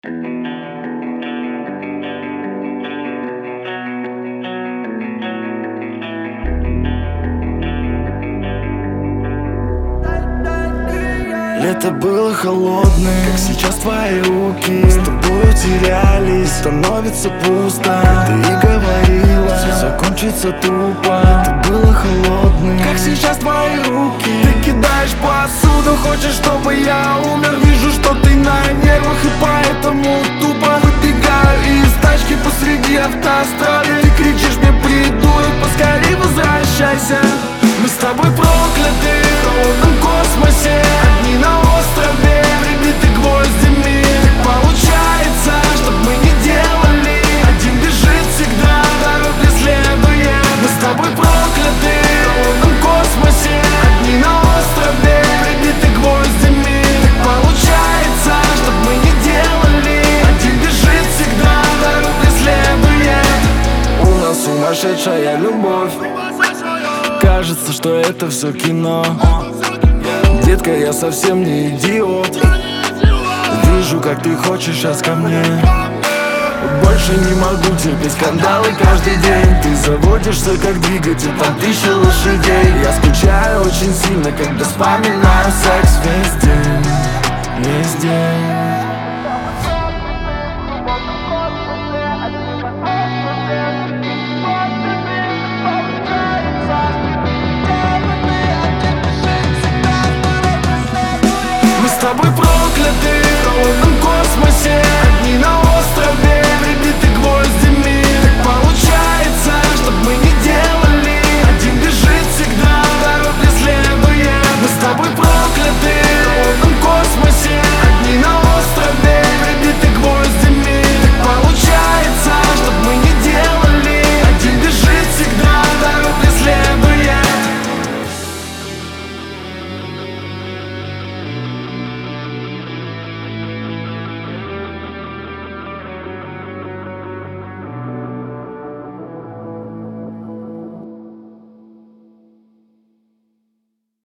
Лето было холодное, как сейчас твои руки с тобою терялись, становится пусто. Ты и говорила, все закончится тупо. Ты было холодным, как сейчас твои руки. Ты кидаешь посуду, хочешь, чтобы я умер. Вижу, что ты на нервах, и поэтому тупо выбегаю из тачки посреди автострады. Ты кричишь мне: придурок, поскорей возвращайся. Мы с тобой прокляты в холодном космосе, одни на острове, прибиты гвоздями. Получается, чтоб мы не делали, один бежит всегда, второй преследует. Мы с тобой прокляты в холодном космосе, одни на острове, прибиты гвоздями. Получается, чтоб мы не делали, один бежит всегда, второй преследует. У нас сумасшедшая любовь, кажется, что это все кино. Детка, я совсем не идиот. Вижу, как ты хочешь сейчас ко мне. Больше не могу терпеть скандалы каждый день. Ты заводишься как двигатель, там 1000 лошадей. Я скучаю очень сильно, когда вспоминаю секс весь день, весь день. Мы с тобой прокляты